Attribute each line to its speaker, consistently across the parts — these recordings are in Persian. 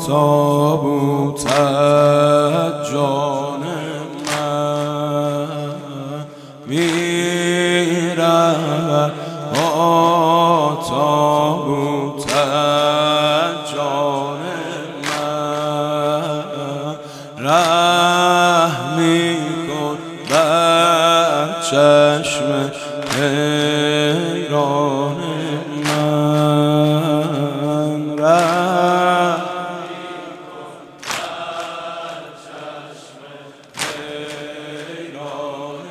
Speaker 1: تابوتت جان من میرود با تابوتت جان من رحمی کن بر چشم حیران من رحمی کن بر چشم حیران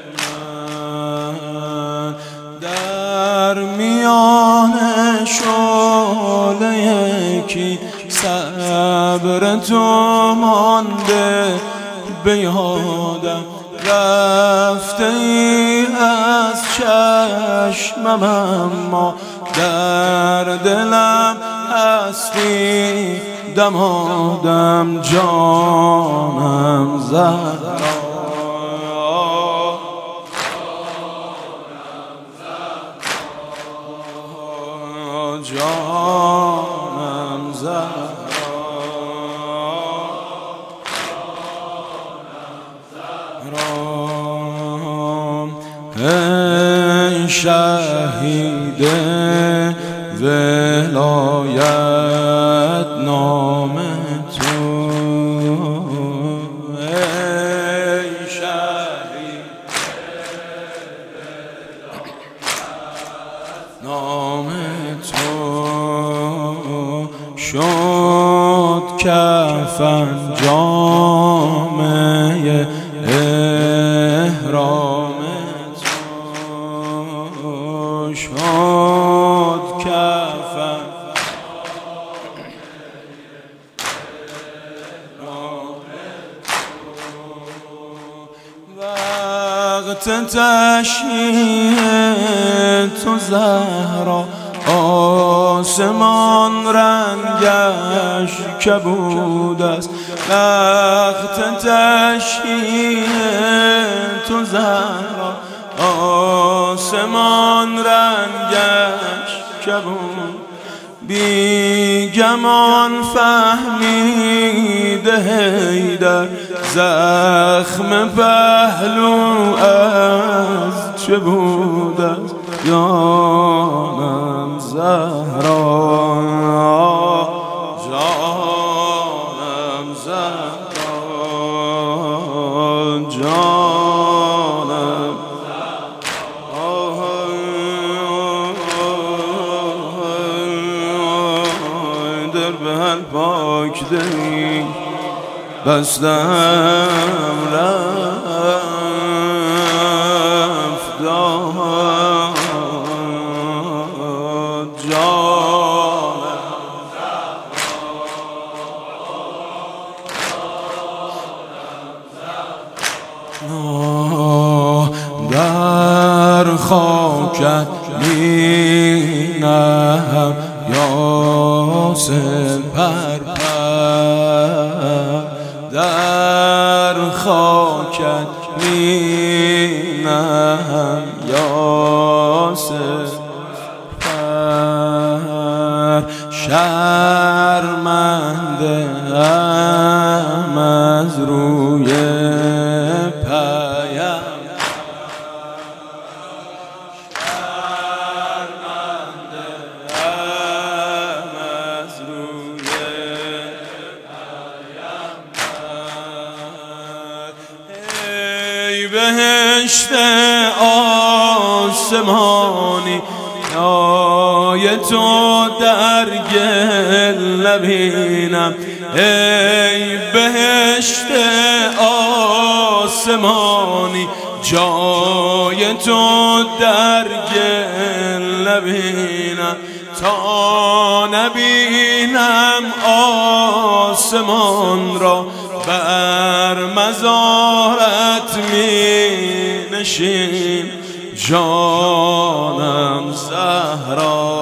Speaker 1: من در میان شعله یکی صبر تو مانده به یادم رفته ای از چشمم اما در دلم هستی دمادم جانم زهرا جانم زهرا ای شهید ولایت نام تو ای شهید نام تو شد کفن جامه احرام تو شد کفن وقت تشییع تو زهرا آسمان رنگش کبود است وقت تشییع تو زهرا آسمان رنگش کبود بی گمان فهمیده حیدر زخم پهلو از چه بود است جانم زهرا جانم زهرا جانم در بهر پاک دلی بستم رفت در خاکت می نهم یاسر پرپر در خاکت می نهم یاسر پر شرمنده ام از روی پایم شرمنده ام از روی پایم ای بهشت آسمانی نای تو در گل نبینم ای بهشت آسمانی جای تو در گل نبینم تا نبینم آسمان را بر مزارت می نشین جانم زهرا